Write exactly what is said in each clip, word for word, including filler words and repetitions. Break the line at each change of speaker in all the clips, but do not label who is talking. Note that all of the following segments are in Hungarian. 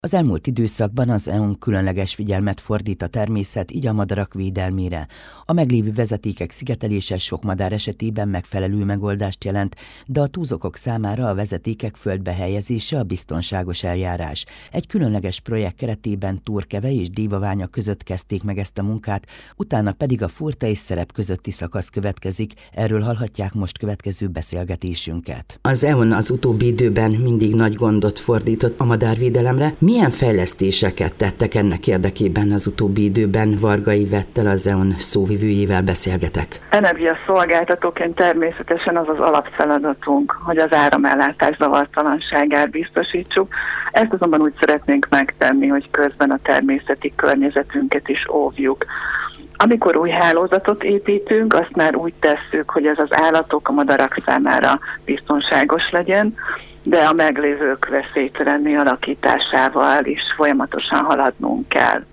Az elmúlt időszakban az é u-n különleges figyelmet fordít a természet, így a madarak védelmére. A meglévő vezetékek szigetelése sok madár esetében megfelelő megoldást jelent, de a túzokok számára a vezetékek földbe helyezése a biztonságos eljárás. Egy különleges projekt keretében Turkeve és Dévaványa között kezdték meg ezt a munkát, utána pedig a Furta és Szerep közötti szakasz következik. Erről hallhatják most következő beszélgetésünket. Az é u-n az utóbbi időben mindig nagy gondot fordított a madárvédelemre. Milyen fejlesztéseket tettek ennek érdekében az utóbbi időben? Varga Ivettel, az é u-n szóvivőjével beszélgetek.
Energiaszolgáltatóként természetesen az az alapfeladatunk, hogy az áramellátás zavartalanságát biztosítsuk. Ezt azonban úgy szeretnénk megtenni, hogy közben a természeti környezetünket is óvjuk. Amikor új hálózatot építünk, azt már úgy tesszük, hogy ez az állatok, a madarak számára biztonságos legyen, de a meglévők veszélytelenné alakításával is folyamatosan haladnunk kell.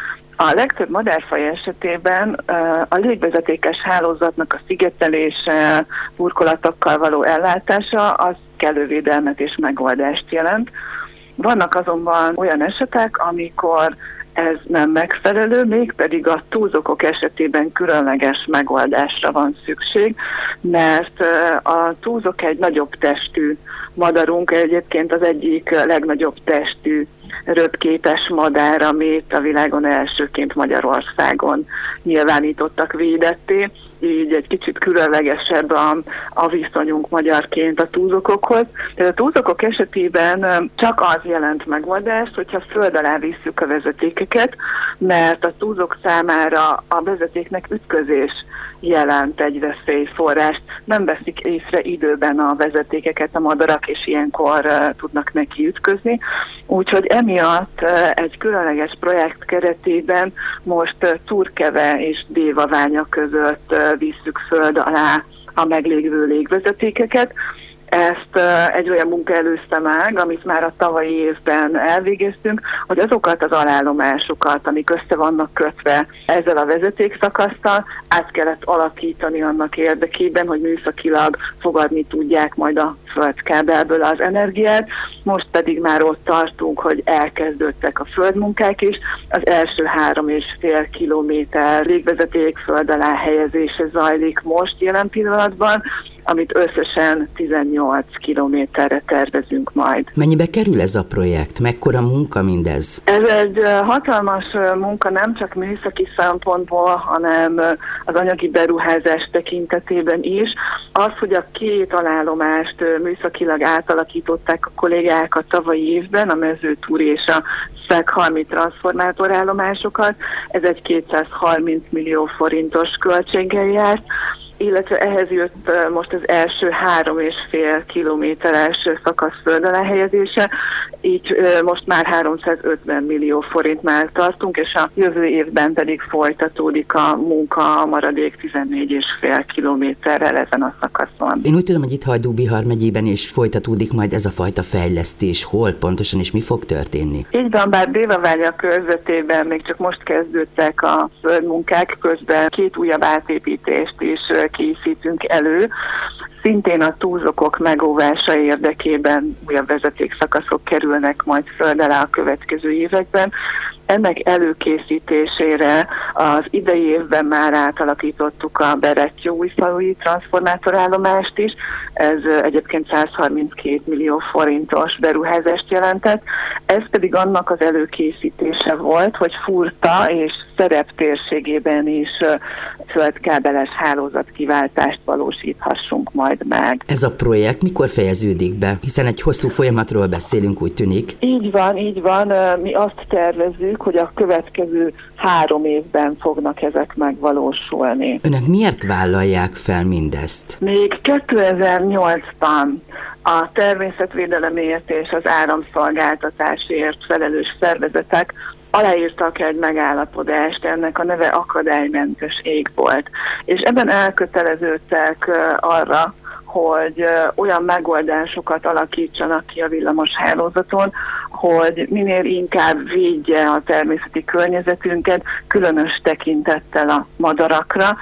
A legtöbb madárfaj esetében a légvezetékes hálózatnak a szigetelése, burkolatokkal való ellátása az kellő védelmet és megoldást jelent. Vannak azonban olyan esetek, amikor ez nem megfelelő, mégpedig a túzokok esetében különleges megoldásra van szükség, mert a túzok egy nagyobb testű madarunk, egyébként az egyik legnagyobb testű röpképes madár, amit a világon elsőként Magyarországon nyilvánítottak védetté, így egy kicsit különlegesebb a, a viszonyunk magyarként a túzokokhoz. Tehát a túzokok esetében csak az jelent megoldást, hogyha föld alá visszük a vezetékeket, mert a túzok számára a vezetéknek ütközés jelent egy veszélyforrást. Nem veszik észre időben a vezetékeket a madarak, és ilyenkor uh, tudnak neki ütközni. Úgyhogy emiatt uh, egy különleges projekt keretében most uh, Turkeve és Dévaványa között uh, visszük föld alá a meglévő légvezetékeket. Ezt uh, egy olyan munka előzte meg, amit már a tavalyi évben elvégeztünk, hogy azokat az alállomásokat, amik össze vannak kötve ezzel a vezetékszakasztal, át kellett alakítani annak érdekében, hogy műszakilag fogadni tudják majd a földkábelből az energiát. Most pedig már ott tartunk, hogy elkezdődtek a földmunkák is. Az első három és fél kilométer légvezeték föld alá helyezése zajlik most jelen pillanatban, amit összesen tizennyolc kilométerre tervezünk majd.
Mennyibe kerül ez a projekt? Mekkora munka mindez?
Ez egy hatalmas munka nem csak műszaki szempontból, hanem az anyagi beruházás tekintetében is. Az, hogy a két alállomást műszakilag átalakították a kollégák a tavalyi évben, a Mezőtúri és a Szeghalmi transformátorállomásokat, ez egy kétszázharminc millió forintos költséggel járt, illetve ehhez jött most az első három és fél kilométeres szakasz föld alá helyezése, így most már háromszázötven millió forintnál tartunk, és a jövő évben pedig folytatódik a munka a maradék tizennégy és fél kilométerrel ezen a szakaszon.
Én úgy tudom, hogy itt Hajdú-Bihar megyében is folytatódik majd ez a fajta fejlesztés. Hol pontosan és mi fog történni?
Így van, bár Dévaványa körzetében még csak most kezdődtek a földmunkák, közben két újabb átépítést is készítünk elő. Szintén a túzokok megóvása érdekében újabb vezetékszakaszok kerülnek majd föld alá a következő években. Ennek előkészítésére az idei évben már átalakítottuk a Berettyóújfalui transformátorállomást is. Ez egyébként százharminckét millió forintos beruházást jelentett. Ez pedig annak az előkészítése volt, hogy Furta és Szerep térségében is földkábeles hálózatkiváltást valósíthassunk majd meg.
Ez a projekt mikor fejeződik be? Hiszen egy hosszú folyamatról beszélünk, úgy tűnik.
Így van, így van. Mi azt tervezzük, hogy a következő három évben fognak ezek megvalósulni.
Önök miért vállalják fel mindezt?
Még kétezer-nyolcban a természetvédelemért és az áramszolgáltatásért felelős szervezetek aláírtak egy megállapodást, ennek a neve Akadálymentes Égbolt. És ebben elköteleződtek arra, hogy olyan megoldásokat alakítsanak ki a villamos hálózaton, hogy minél inkább védje a természeti környezetünket, különös tekintettel a madarakra,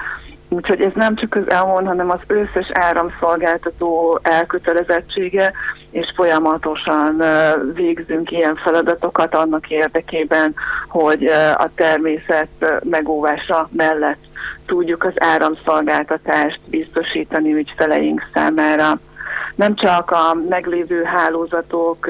Úgyhogy ez nem csak az é o en, hanem az összes áramszolgáltató elkötelezettsége, és folyamatosan végzünk ilyen feladatokat annak érdekében, hogy a természet megóvása mellett tudjuk az áramszolgáltatást biztosítani ügyfeleink számára. Nem csak a meglévő hálózatok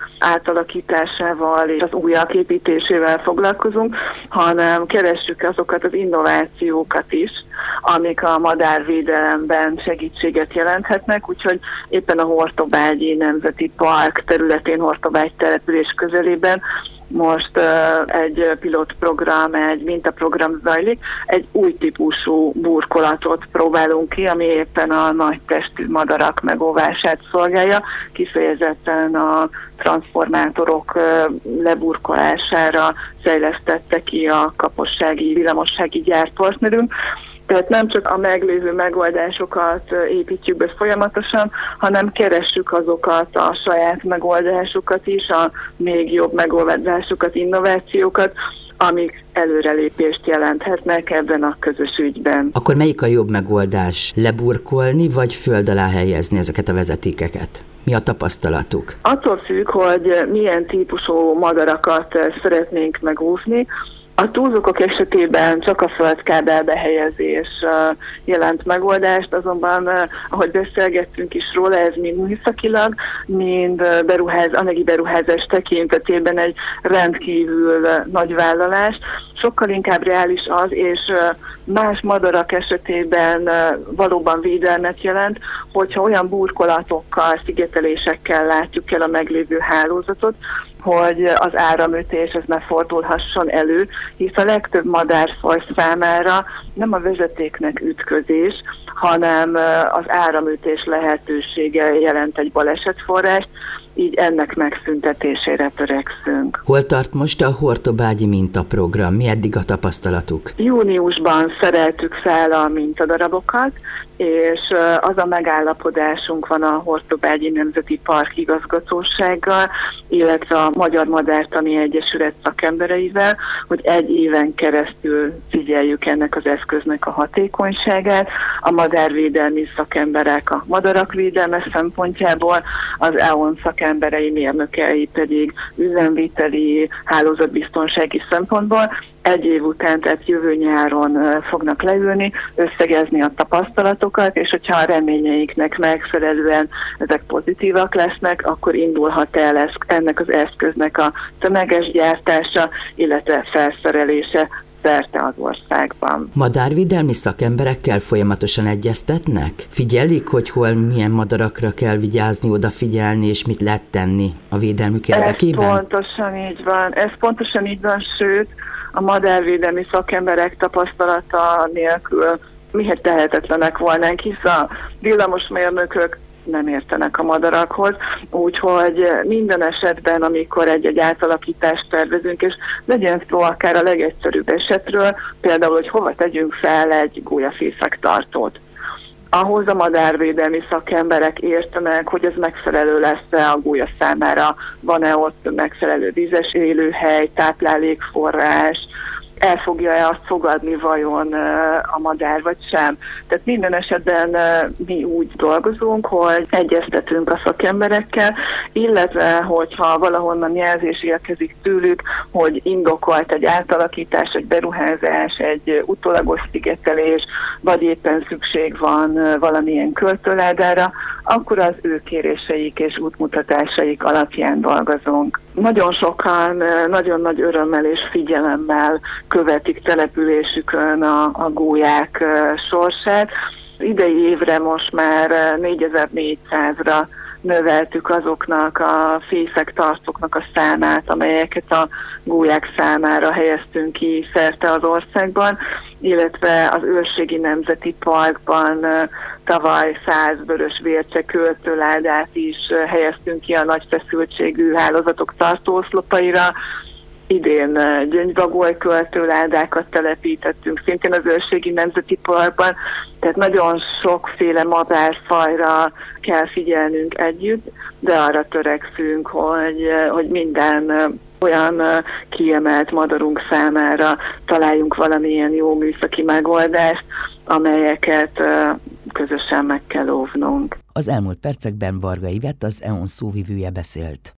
átalakításával és az újak építésével foglalkozunk, hanem keressük azokat az innovációkat is, amik a madárvédelemben segítséget jelenthetnek, úgyhogy éppen a Hortobágyi Nemzeti Park területén, Hortobágy település közelében most uh, egy pilotprogram, egy mintaprogram zajlik, egy új típusú burkolatot próbálunk ki, ami éppen a nagy testű madarak megóvását szolgálja, kifejezetten a transformátorok uh, leburkolására fejlesztette ki a kapossági villamossági gyárpartnerünk. Tehát nem csak a meglévő megoldásokat építjük be folyamatosan, hanem keressük azokat a saját megoldásokat is, a még jobb megoldásokat, innovációkat, amik előrelépést jelenthetnek ebben a közös ügyben.
Akkor melyik a jobb megoldás? Leburkolni, vagy föld alá helyezni ezeket a vezetékeket? Mi a tapasztalatuk?
Attól függ, hogy milyen típusú madarakat szeretnénk megóvni. A túlzókok esetében csak a földkábelbe helyezés jelent megoldást, azonban, ahogy beszélgettünk is róla, ez mind műszakilag, mind beruház, anyagi beruházás tekintetében egy rendkívül nagy vállalás. Sokkal inkább reális az, és más madarak esetében valóban védelmet jelent, hogyha olyan burkolatokkal, szigetelésekkel látjuk el a meglévő hálózatot, hogy az áramütés ez ne fordulhasson elő, hisz a legtöbb madárfaj számára nem a vezetéknek ütközés, hanem az áramütés lehetősége jelent egy balesetforrást, így ennek megszüntetésére törekszünk.
Hol tart most a Hortobágyi mintaprogram? Mi eddig a tapasztalatuk?
Júniusban szereltük fel a mintadarabokat, és az a megállapodásunk van a Hortobágyi Nemzeti Park igazgatósággal, illetve a Magyar Madártani Egyesület szakembereivel, hogy egy éven keresztül figyeljük ennek az eszköznek a hatékonyságát. A madárvédelmi szakemberek a madarak védelme szempontjából, az é o en szakemberei, mérnökei pedig üzemviteli, hálózatbiztonsági szempontból. Egy év után, tehát jövő nyáron fognak leülni, összegezni a tapasztalatokat, és hogyha a reményeiknek megfelelően ezek pozitívak lesznek, akkor indulhat el ennek az eszköznek a tömeges gyártása, illetve felszerelése szerte az országban.
Madárvédelmi szakemberekkel folyamatosan egyeztetnek? Figyelik, hogy hol milyen madarakra kell vigyázni, odafigyelni, és mit lehet tenni a védelmük érdekében?
Ez pontosan így van. Ez pontosan így van, sőt, a madárvédelmi szakemberek tapasztalata nélkül miért tehetetlenek volnánk, hisz a villamosmérnökök nem értenek a madarakhoz, úgyhogy minden esetben, amikor egy-egy átalakítást tervezünk, és legyen szó akár a legegyszerűbb esetről, például, hogy hova tegyünk fel egy gólyafészektartót. Ahhoz a madárvédelmi szakemberek értenek, hogy ez megfelelő lesz-e a gólya számára, van-e ott megfelelő vizes élőhely, táplálékforrás, el fogja-e azt fogadni vajon a madár, vagy sem. Tehát minden esetben mi úgy dolgozunk, hogy egyeztetünk a szakemberekkel, illetve hogyha valahonnan jelzés érkezik tőlük, hogy indokolt egy átalakítás, egy beruházás, egy utólagos szigetelés, vagy éppen szükség van valamilyen költőládára, akkor az ő kéréseik és útmutatásaik alapján dolgozunk. Nagyon sokan nagyon nagy örömmel és figyelemmel követik településükön a, a gólyák sorsát. Idei évre most már négyezer-négyszázra növeltük azoknak a fészektartóknak a számát, amelyeket a gólyák számára helyeztünk ki szerte az országban, illetve az Őrségi Nemzeti Parkban tavaly száz vörös vércse költőládát is helyeztünk ki a nagy feszültségű hálózatok tartóoszlopaira. Idén gyöngyvagoly költőládákat telepítettünk, szintén az Őrségi Nemzeti Parkban, tehát nagyon sokféle madárfajra kell figyelnünk együtt, de arra törekszünk, hogy, hogy minden olyan kiemelt madarunk számára találjunk valamilyen jó műszaki megoldást, amelyeket közösen meg kell óvnunk.
Az elmúlt percekben Varga Ivett, az é o en szóvivője beszélt.